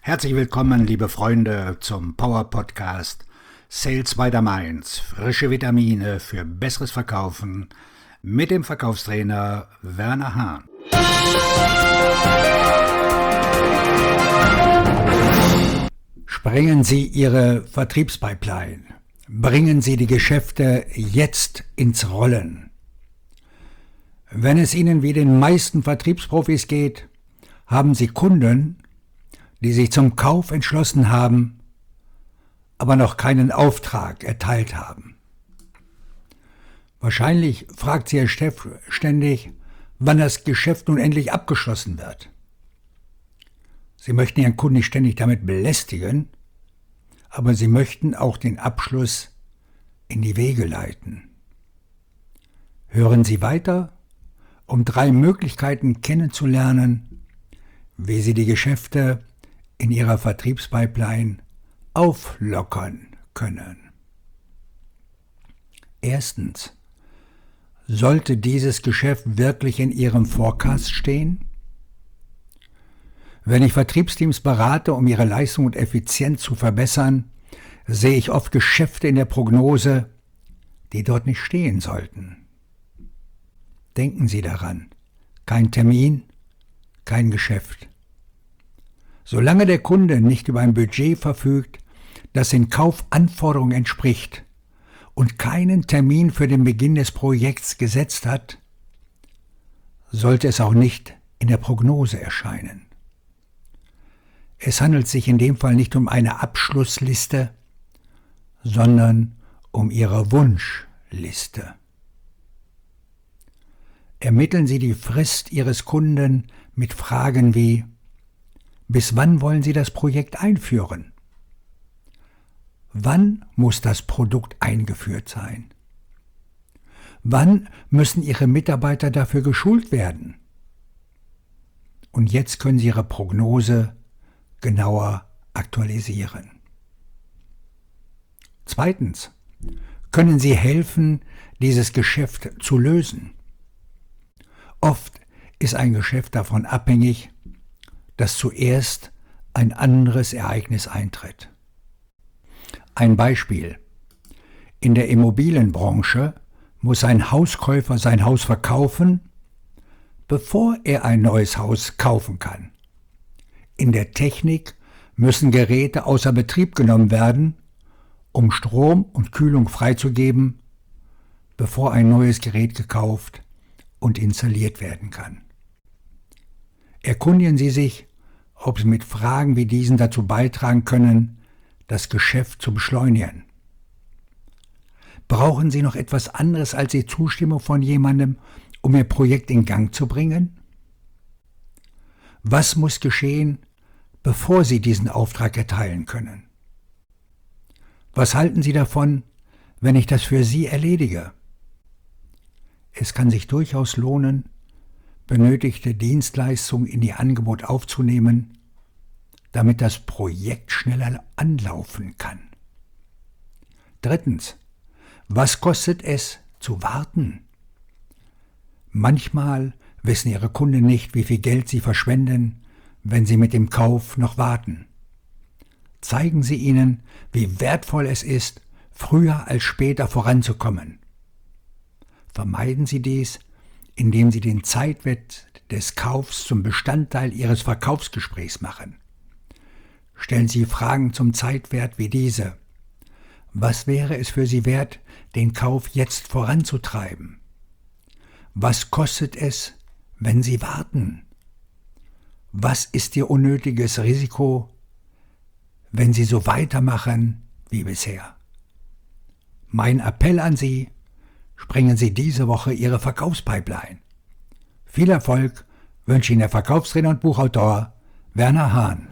Herzlich willkommen, liebe Freunde, zum Power Podcast Sales by the Mainz. Frische Vitamine für besseres Verkaufen mit dem Verkaufstrainer Werner Hahn. Sprengen Sie Ihre Vertriebspipeline. Bringen Sie die Geschäfte jetzt ins Rollen. Wenn es Ihnen wie den meisten Vertriebsprofis geht, haben Sie Kunden, die sich zum Kauf entschlossen haben, aber noch keinen Auftrag erteilt haben. Wahrscheinlich fragt Sie Ihr Chef ständig, wann das Geschäft nun endlich abgeschlossen wird. Sie möchten Ihren Kunden nicht ständig damit belästigen, aber Sie möchten auch den Abschluss in die Wege leiten. Hören Sie weiter, um 3 Möglichkeiten kennenzulernen, wie Sie die Geschäfte in Ihrer Vertriebspipeline auflockern können. Erstens: Sollte dieses Geschäft wirklich in Ihrem Forecast stehen? Wenn ich Vertriebsteams berate, um ihre Leistung und Effizienz zu verbessern, sehe ich oft Geschäfte in der Prognose, die dort nicht stehen sollten. Denken Sie daran: kein Termin, kein Geschäft. Solange der Kunde nicht über ein Budget verfügt, das den Kaufanforderungen entspricht und keinen Termin für den Beginn des Projekts gesetzt hat, sollte es auch nicht in der Prognose erscheinen. Es handelt sich in dem Fall nicht um eine Abschlussliste, sondern um Ihre Wunschliste. Ermitteln Sie die Frist Ihres Kunden mit Fragen wie: Bis wann wollen Sie das Projekt einführen? Wann muss das Produkt eingeführt sein? Wann müssen Ihre Mitarbeiter dafür geschult werden? Und jetzt können Sie Ihre Prognose genauer aktualisieren. Zweitens: Können Sie helfen, dieses Geschäft zu lösen? Oft ist ein Geschäft davon abhängig, dass zuerst ein anderes Ereignis eintritt. Ein Beispiel: In der Immobilienbranche muss ein Hauskäufer sein Haus verkaufen, bevor er ein neues Haus kaufen kann. In der Technik müssen Geräte außer Betrieb genommen werden, um Strom und Kühlung freizugeben, bevor ein neues Gerät gekauft und installiert werden kann. Erkundigen Sie sich, ob Sie mit Fragen wie diesen dazu beitragen können, das Geschäft zu beschleunigen. Brauchen Sie noch etwas anderes als die Zustimmung von jemandem, um Ihr Projekt in Gang zu bringen? Was muss geschehen, bevor Sie diesen Auftrag erteilen können? Was halten Sie davon, wenn ich das für Sie erledige? Es kann sich durchaus lohnen, benötigte Dienstleistungen in Ihr Angebot aufzunehmen, damit das Projekt schneller anlaufen kann. Drittens: Was kostet es zu warten? Manchmal wissen Ihre Kunden nicht, wie viel Geld sie verschwenden, wenn sie mit dem Kauf noch warten. Zeigen Sie ihnen, wie wertvoll es ist, früher als später voranzukommen. Vermeiden Sie dies, indem Sie den Zeitwert des Kaufs zum Bestandteil Ihres Verkaufsgesprächs machen. Stellen Sie Fragen zum Zeitwert wie diese: Was wäre es für Sie wert, den Kauf jetzt voranzutreiben? Was kostet es, wenn Sie warten? Was ist Ihr unnötiges Risiko, wenn Sie so weitermachen wie bisher? Mein Appell an Sie: Sprengen Sie diese Woche Ihre Verkaufspipeline. Viel Erfolg wünsche Ihnen der Verkaufstrainer und Buchautor Werner Hahn.